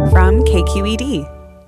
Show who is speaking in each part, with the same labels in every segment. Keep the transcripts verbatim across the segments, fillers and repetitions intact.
Speaker 1: from K Q E D.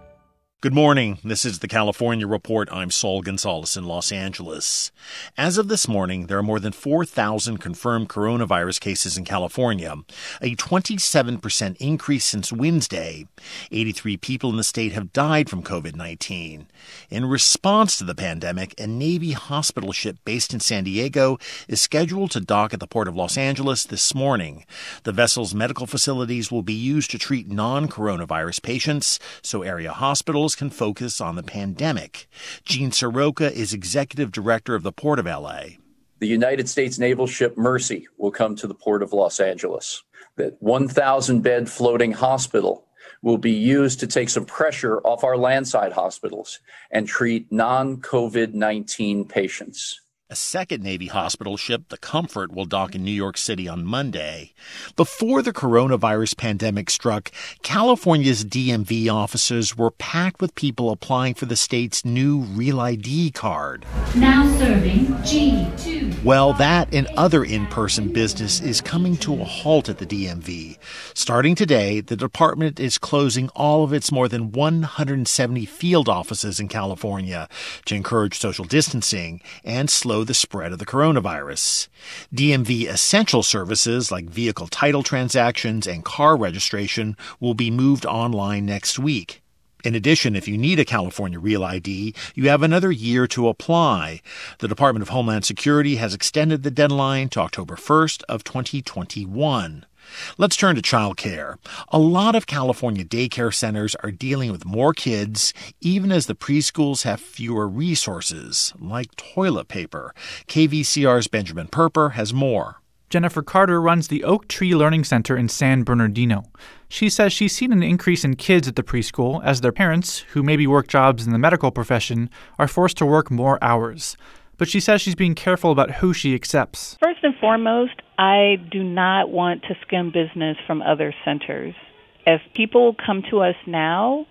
Speaker 2: Good morning. This is the California Report. I'm Saul Gonzalez in Los Angeles. As of this morning, there are more than four thousand confirmed coronavirus cases in California, a twenty-seven percent increase since Wednesday. eighty-three people in the state have died from covid nineteen. In response to the pandemic, a Navy hospital ship based in San Diego is scheduled to dock at the Port of Los Angeles this morning. The vessel's medical facilities will be used to treat non-coronavirus patients, so area hospitals can focus on the pandemic. Gene Soroka is executive director of the Port of L A.
Speaker 3: The United States naval ship Mercy will come to the Port of Los Angeles. That one thousand bed floating hospital will be used to take some pressure off our landside hospitals and treat non-covid nineteen patients.
Speaker 2: A second Navy hospital ship, the Comfort, will dock in New York City on Monday. Before the coronavirus pandemic struck, California's D M V offices were packed with people applying for the state's new Real I D card.
Speaker 4: Now serving G two.
Speaker 2: Well, that and other in-person business is coming to a halt at the D M V. Starting today, the department is closing all of its more than one hundred seventy field offices in California to encourage social distancing and slow the spread of the coronavirus. D M V essential services like vehicle title transactions and car registration will be moved online next week. In addition, if you need a California Real I D, you have another year to apply. The Department of Homeland Security has extended the deadline to October first of twenty twenty-one. Let's turn to childcare. A lot of California daycare centers are dealing with more kids, even as the preschools have fewer resources, like toilet paper. K V C R's Benjamin Perper has more.
Speaker 5: Jennifer Carter runs the Oak Tree Learning Center in San Bernardino. She says she's seen an increase in kids at the preschool as their parents, who maybe work jobs in the medical profession, are forced to work more hours. But she says she's being careful about who she accepts.
Speaker 6: First and foremost, I do not want to skim business from other centers. If people come to us now,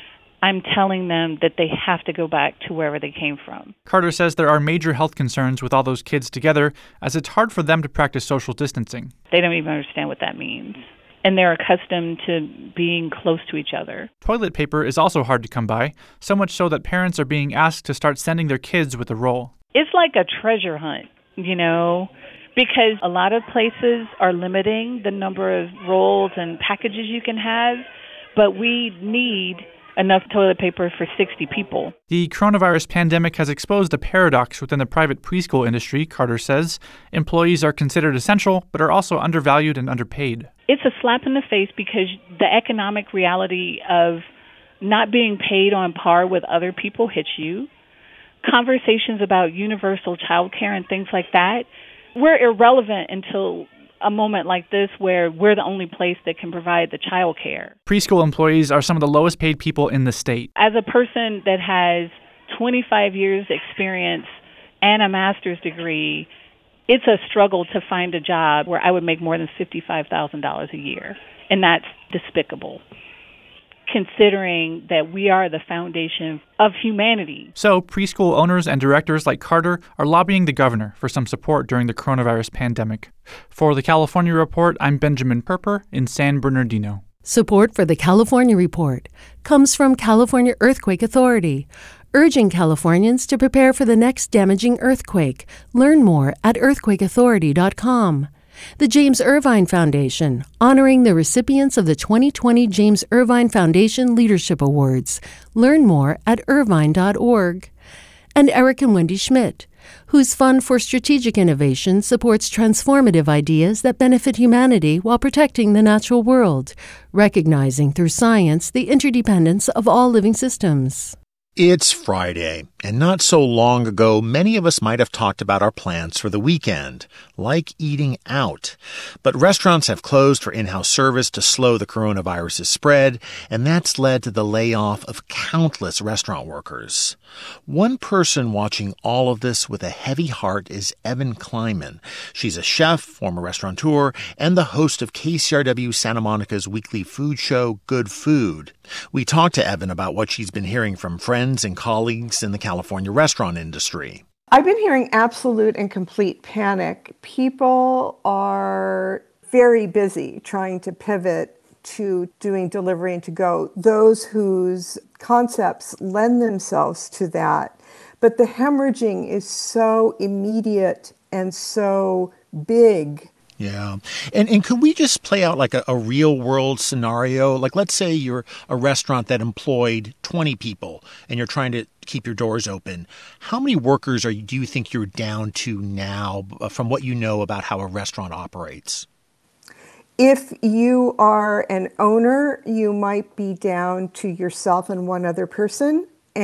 Speaker 6: I'm telling them that they have to go back to wherever they came from.
Speaker 5: Carter says there are major health concerns with all those kids together, as it's hard for them to practice social distancing.
Speaker 6: They don't even understand what that means. And they're accustomed to being close to each other.
Speaker 5: Toilet paper is also hard to come by, so much so that parents are being asked to start sending their kids with a roll.
Speaker 6: It's like a treasure hunt, you know, because a lot of places are limiting the number of rolls and packages you can have, but we need enough toilet paper for sixty people.
Speaker 5: The coronavirus pandemic has exposed a paradox within the private preschool industry, Carter says. Employees are considered essential, but are also undervalued and underpaid.
Speaker 6: It's a slap in the face because the economic reality of not being paid on par with other people hits you. Conversations about universal child care and things like that, we're irrelevant until a moment like this where we're the only place that can provide the child care.
Speaker 5: Preschool employees are some of the lowest paid people in the state.
Speaker 6: As a person that has twenty-five years experience and a master's degree, it's a struggle to find a job where I would make more than fifty-five thousand dollars a year. And that's despicable, considering that we are the foundation of humanity.
Speaker 5: So preschool owners and directors like Carter are lobbying the governor for some support during the coronavirus pandemic. For the California Report, I'm Benjamin Perper in San Bernardino.
Speaker 7: Support for the California Report comes from California Earthquake Authority, urging Californians to prepare for the next damaging earthquake. Learn more at earthquake authority dot com. The James Irvine Foundation, honoring the recipients of the twenty twenty James Irvine Foundation Leadership Awards. Learn more at irvine dot org. And Eric and Wendy Schmidt, whose Fund for Strategic Innovation supports transformative ideas that benefit humanity while protecting the natural world, recognizing through science the interdependence of all living systems.
Speaker 2: It's Friday, and not so long ago, many of us might have talked about our plans for the weekend, like eating out. But restaurants have closed for in-house service to slow the coronavirus's spread, and that's led to the layoff of countless restaurant workers. One person watching all of this with a heavy heart is Evan Kleinman. She's a chef, former restaurateur, and the host of K C R W Santa Monica's weekly food show, Good Food. We talked to Evan about what she's been hearing from friends and colleagues in the California restaurant industry.
Speaker 8: I've been hearing absolute and complete panic. People are very busy trying to pivot to doing delivery and to go, those whose concepts lend themselves to that. But the hemorrhaging is so immediate and so big.
Speaker 2: Yeah. And and could we just play out like a, a real world scenario? Like, let's say you're a restaurant that employed twenty people and you're trying to keep your doors open. How many workers are you, do you think you're down to now from what you know about how a restaurant operates?
Speaker 8: If you are an owner, you might be down to yourself and one other person.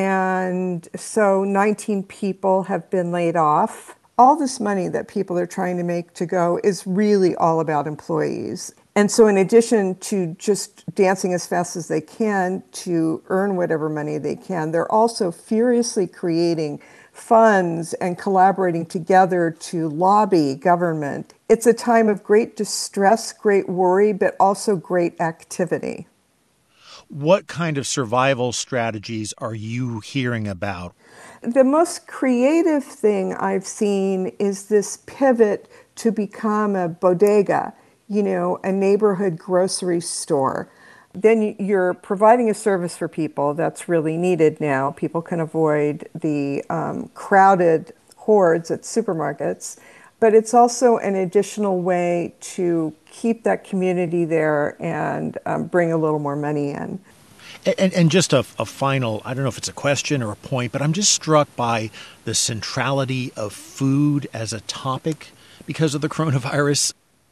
Speaker 8: And so nineteen people have been laid off. All this money that people are trying to make to go is really all about employees. And so in addition to just dancing as fast as they can to earn whatever money they can, they're also furiously creating funds and collaborating together to lobby government. It's a time of great distress, great worry, but also great activity.
Speaker 2: What kind of survival strategies are you hearing about?
Speaker 8: The most creative thing I've seen is this pivot to become a bodega, you know, a neighborhood grocery store. Then you're providing a service for people that's really needed now. People can avoid the um, crowded hordes at supermarkets, but it's also an additional way to keep that community there and um, bring a little more money in.
Speaker 2: And, and just a, a final, I don't know if it's a question or a point, but I'm just struck by the centrality of food as a topic because of the coronavirus.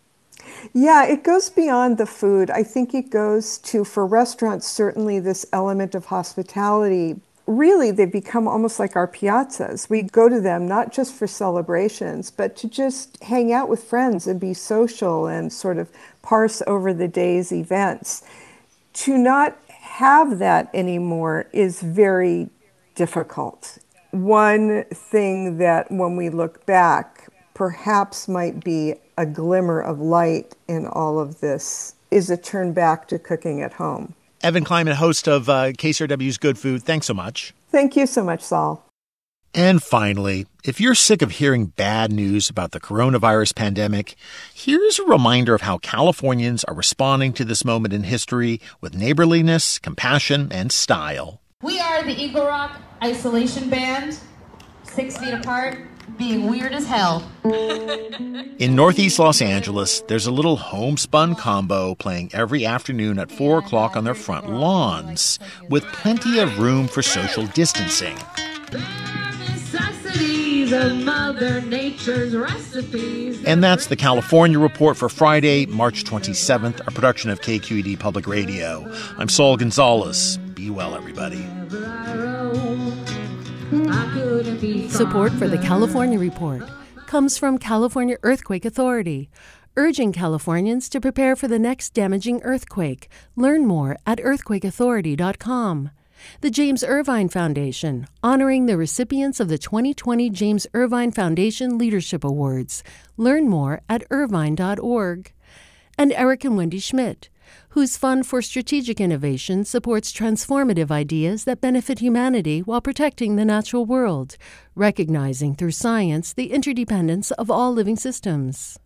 Speaker 8: Yeah, it goes beyond the food. I think it goes to, for restaurants, certainly this element of hospitality. Really, they've become almost like our piazzas. We go to them not just for celebrations, but to just hang out with friends and be social and sort of parse over the day's events. To not have that anymore is very difficult. One thing that when we look back perhaps might be a glimmer of light in all of this is a turn back to cooking at home.
Speaker 2: Evan Kleinman, host of uh, K C R W's Good Food, thanks so much.
Speaker 8: Thank you so much, Saul.
Speaker 2: And finally, if you're sick of hearing bad news about the coronavirus pandemic, here's a reminder of how Californians are responding to this moment in history with neighborliness, compassion, and style.
Speaker 1: We are the Eagle Rock Isolation Band, six feet apart, being weird as hell.
Speaker 2: In Northeast Los Angeles, there's a little homespun combo playing every afternoon at four o'clock on their front lawns, with plenty of room for social distancing.
Speaker 1: Of Mother Nature's recipes.
Speaker 2: And that's the California Report for Friday, March twenty-seventh, a production of K Q E D Public Radio. I'm Saul Gonzalez. Be well, everybody.
Speaker 7: Support for the California Report comes from California Earthquake Authority, urging Californians to prepare for the next damaging earthquake. Learn more at earthquake authority dot com. The James Irvine Foundation, honoring the recipients of the twenty twenty James Irvine Foundation Leadership Awards. Learn more at irvine dot org. And Eric and Wendy Schmidt, whose Fund for Strategic Innovation supports transformative ideas that benefit humanity while protecting the natural world, recognizing through science the interdependence of all living systems.